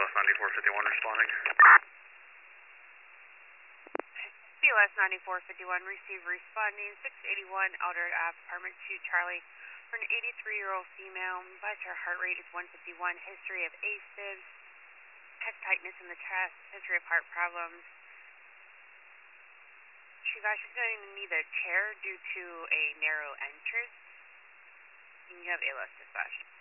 BLS 9451 responding. BLS 9451, receive responding 681 Outer Ave, apartment 2 Charlie, for an 83-year-old female. Advise her heart rate is 151, history of AFib, chest tightness in the chest, history of heart problems. She's going to need a chair due to a narrow entrance. You have ALS dispatched.